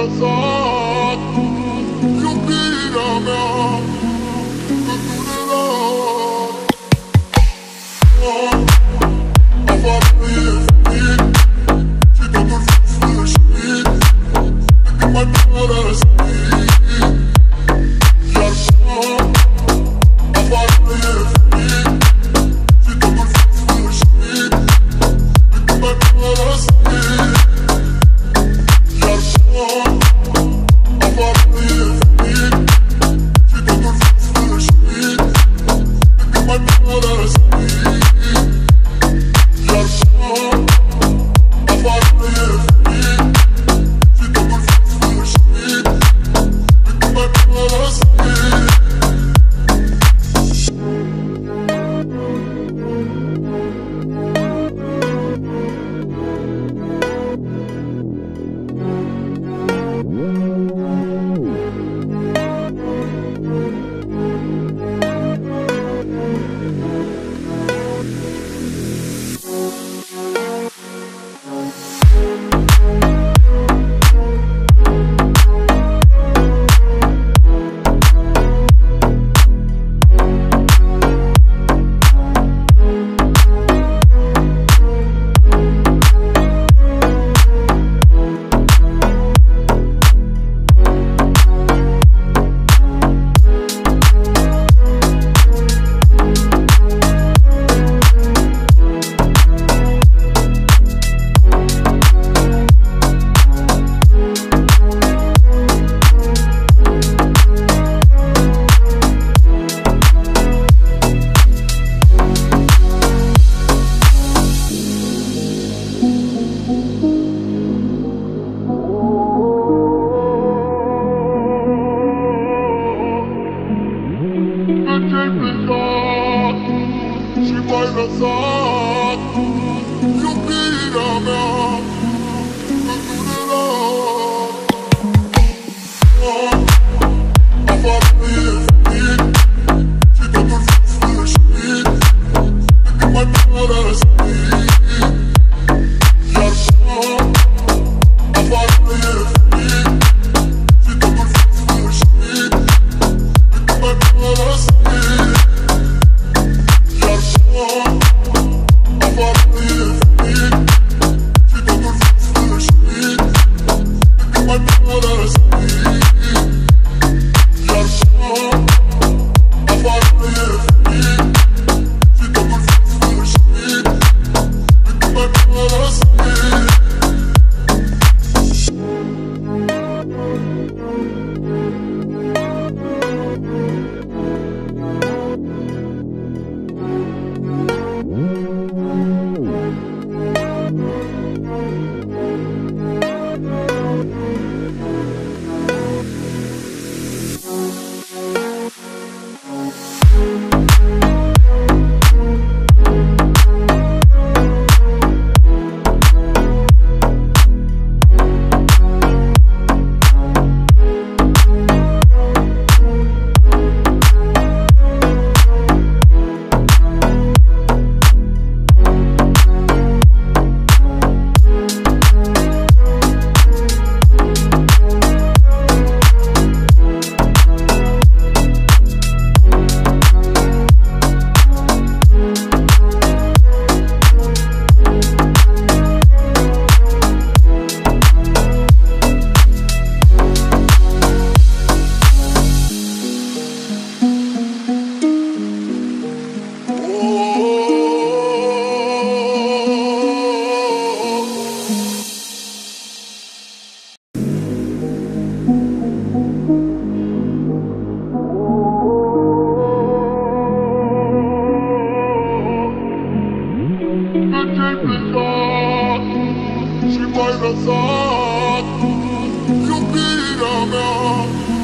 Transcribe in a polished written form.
lăsat iubirea mea întunerat. Afară e frit și totul sfârșit, de când m-ai părăsit. Iar afară e frit și totul sfârșit, de când m-ai părăsit. Și m-ai lăsat iubirea mea întunerat. Afară e frit și totul sfârșit, de când m-ai părăsit. Iar afară e frit și totul sfârșit, de când m-ai părăsit. Și m-ai lăsat iubirea mea